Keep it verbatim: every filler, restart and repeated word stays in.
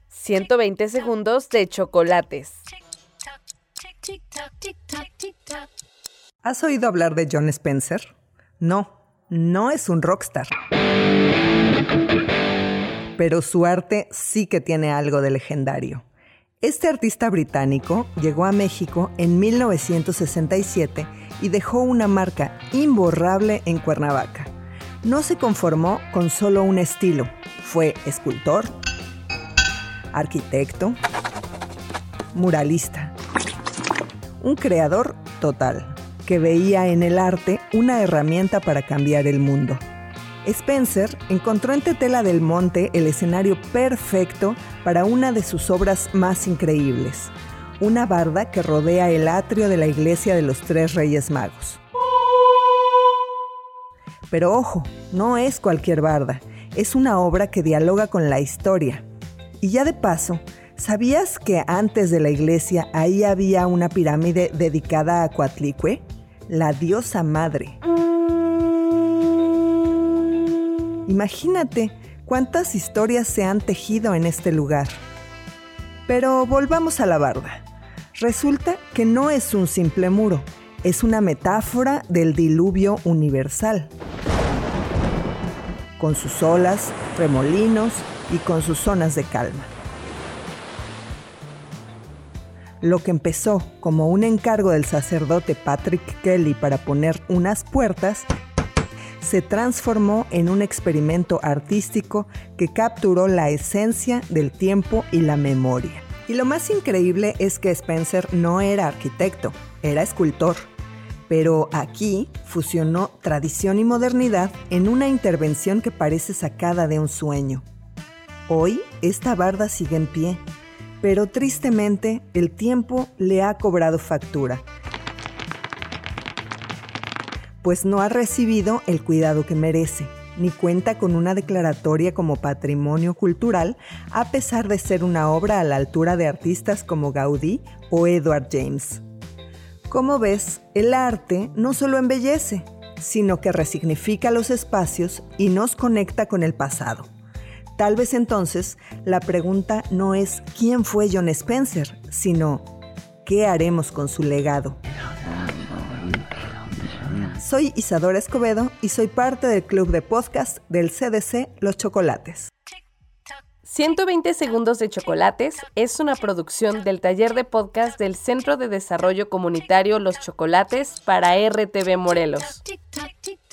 ciento veinte segundos de chocolates. ¿Has oído hablar de Jon Spencer? No, no es un rockstar. Pero su arte sí que tiene algo de legendario. Este artista británico llegó a México en mil novecientos sesenta y siete y dejó una marca imborrable en Cuernavaca. No se conformó con solo un estilo. Fue escultor, arquitecto, muralista. Un creador total, que veía en el arte una herramienta para cambiar el mundo. Spencer encontró en Tetela del Monte el escenario perfecto para una de sus obras más increíbles, una barda que rodea el atrio de la iglesia de los Tres Reyes Magos. Pero ojo, no es cualquier barda, es una obra que dialoga con la historia. Y ya de paso, ¿sabías que antes de la iglesia ahí había una pirámide dedicada a Coatlicue, la diosa madre? Imagínate cuántas historias se han tejido en este lugar. Pero volvamos a la barda. Resulta que no es un simple muro, es una metáfora del diluvio universal. Con sus olas, remolinos y con sus zonas de calma. Lo que empezó como un encargo del sacerdote Patrick Kelly para poner unas puertas, se transformó en un experimento artístico que capturó la esencia del tiempo y la memoria. Y lo más increíble es que Spencer no era arquitecto, era escultor. Pero aquí fusionó tradición y modernidad en una intervención que parece sacada de un sueño. Hoy, esta barda sigue en pie, pero tristemente el tiempo le ha cobrado factura, pues no ha recibido el cuidado que merece, ni cuenta con una declaratoria como patrimonio cultural, a pesar de ser una obra a la altura de artistas como Gaudí o Edward James. Como ves, el arte no solo embellece, sino que resignifica los espacios y nos conecta con el pasado. Tal vez entonces la pregunta no es ¿quién fue Jon Spencer?, sino ¿qué haremos con su legado? Soy Isadora Escobedo y soy parte del club de podcast del C D C Los Chocolates. ciento veinte segundos de chocolates es una producción del taller de podcast del Centro de Desarrollo Comunitario Los Chocolates para R T V Morelos.